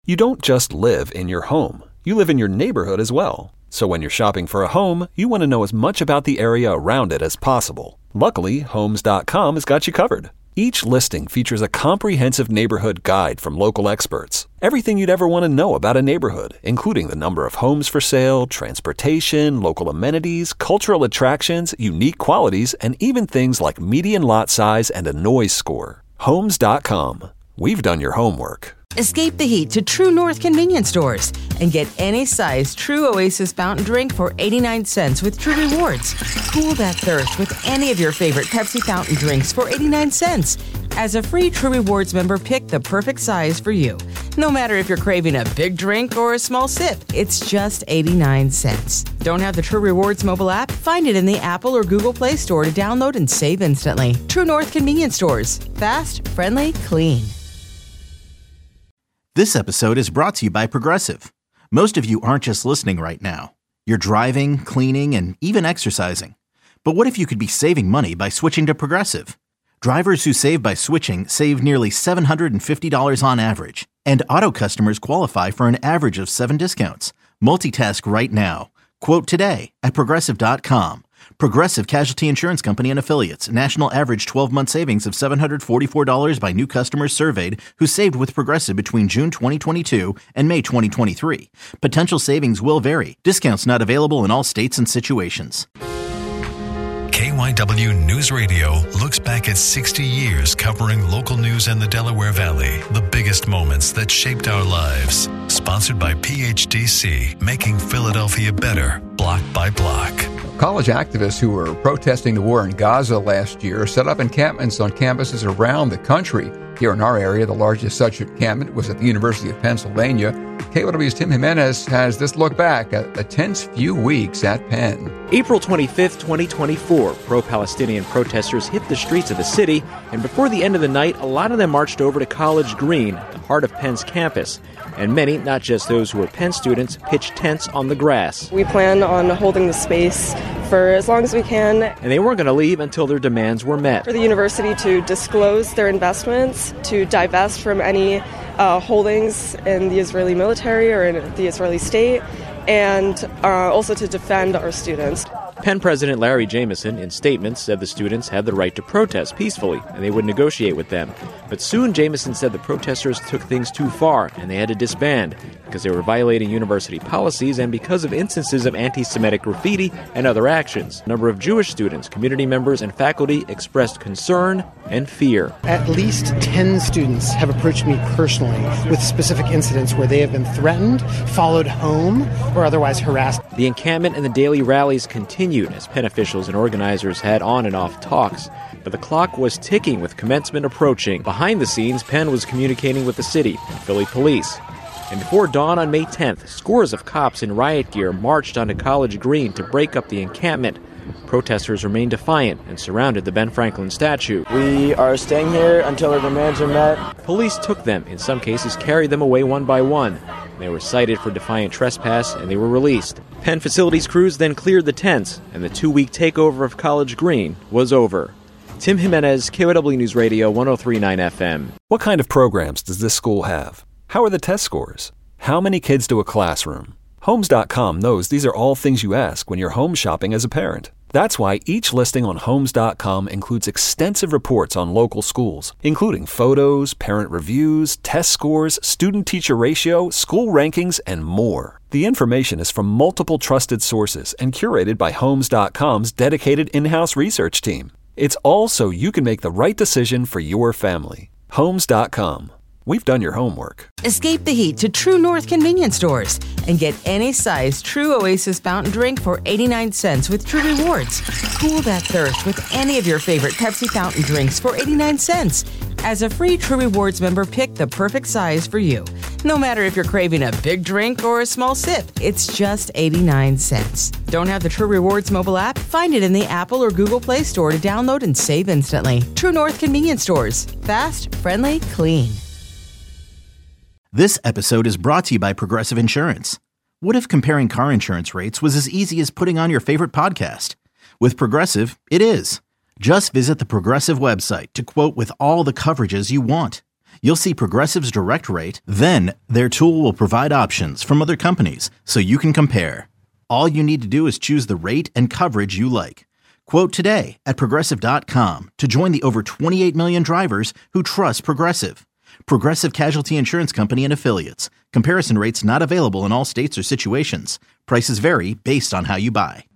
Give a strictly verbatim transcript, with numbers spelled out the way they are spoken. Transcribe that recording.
You don't just live in your home. You live in your neighborhood as well. So when you're shopping for a home, you want to know as much about the area around it as possible. Luckily, Homes dot com has got you covered. Each listing features a comprehensive neighborhood guide from local experts. Everything you'd ever want to know about a neighborhood, including the number of homes for sale, transportation, local amenities, cultural attractions, unique qualities, and even things like median lot size and a noise score. Homes dot com. We've done your homework. Escape the heat to True North convenience stores and get any size True Oasis fountain drink for eighty-nine cents with True Rewards. Cool that thirst with any of your favorite Pepsi fountain drinks for eighty-nine cents. As a free True Rewards member, pick the perfect size for you. No matter if you're craving a big drink or a small sip, it's just eighty-nine cents. Don't have the True Rewards mobile app? Find it in the Apple or Google Play Store to download and save instantly. True North convenience stores. Fast, friendly, clean. This episode is brought to you by Progressive. Most of you aren't just listening right now. You're driving, cleaning, and even exercising. But what if you could be saving money by switching to Progressive? Drivers who save by switching save nearly seven hundred fifty dollars on average. And auto customers qualify for an average of seven discounts. Multitask right now. Quote today at Progressive dot com. Progressive Casualty Insurance Company and Affiliates. National average twelve-month savings of seven hundred forty-four dollars by new customers surveyed who saved with Progressive between June twenty twenty-two and May twenty twenty-three. Potential savings will vary. Discounts not available in all states and situations. K Y W News Radio looks back at sixty years covering local news in the Delaware Valley, the biggest moments that shaped our lives. Sponsored by P H D C, making Philadelphia better, block by block. College activists who were protesting the war in Gaza last year set up encampments on campuses around the country. Here in our area, the largest such encampment was at the University of Pennsylvania. K Y W's Tim Jimenez has this look back at the tense few weeks at Penn. April twenty-fifth, twenty twenty-four, pro-Palestinian protesters hit the streets of the city, and before the end of the night, a lot of them marched over to College Green, the heart of Penn's campus. And many, not just those who were Penn students, pitched tents on the grass. We plan on holding the space for as long as we can. And they weren't going to leave until their demands were met. For the university to disclose their investments, to divest from any uh, holdings in the Israeli military or in the Israeli state, and uh, also to defend our students. Penn President Larry Jameson, in statements, said the students had the right to protest peacefully, and they would negotiate with them. But soon Jameson said the protesters took things too far, and they had to disband, because they were violating university policies and because of instances of anti-Semitic graffiti and other actions. A number of Jewish students, community members, and faculty expressed concern and fear. At least ten students have approached me personally with specific incidents where they have been threatened, followed home, or otherwise harassed. The encampment and the daily rallies continued as Penn officials and organizers had on and off talks. But the clock was ticking with commencement approaching. Behind the scenes, Penn was communicating with the city and Philly police. And before dawn on May tenth, scores of cops in riot gear marched onto College Green to break up the encampment. Protesters remained defiant and surrounded the Ben Franklin statue. We are staying here until our demands are met. Police took them, in some cases carried them away one by one. They were cited for defiant trespass and they were released. Penn facilities crews then cleared the tents, and the two-week takeover of College Green was over. Tim Jimenez, K Y W News Radio, one oh three point nine F M. What kind of programs does this school have? How are the test scores? How many kids do a classroom? Homes dot com knows these are all things you ask when you're home shopping as a parent. That's why each listing on Homes dot com includes extensive reports on local schools, including photos, parent reviews, test scores, student-teacher ratio, school rankings, and more. The information is from multiple trusted sources and curated by Homes dot com's dedicated in-house research team. It's all so you can make the right decision for your family. Homes dot com. We've done your homework. Escape the heat to True North convenience stores and get any size True Oasis fountain drink for eighty-nine cents with True Rewards. Cool that thirst with any of your favorite Pepsi fountain drinks for eighty-nine cents. As a free True Rewards member, pick the perfect size for you. No matter if you're craving a big drink or a small sip, it's just eighty-nine cents. Don't have the True Rewards mobile app? Find it in the Apple or Google Play Store to download and save instantly. True North convenience stores. Fast, friendly, clean. This episode is brought to you by Progressive Insurance. What if comparing car insurance rates was as easy as putting on your favorite podcast? With Progressive, it is. Just visit the Progressive website to quote with all the coverages you want. You'll see Progressive's direct rate, then their tool will provide options from other companies so you can compare. All you need to do is choose the rate and coverage you like. Quote today at Progressive dot com to join the over twenty-eight million drivers who trust Progressive. Progressive Casualty Insurance Company and Affiliates. Comparison rates not available in all states or situations. Prices vary based on how you buy.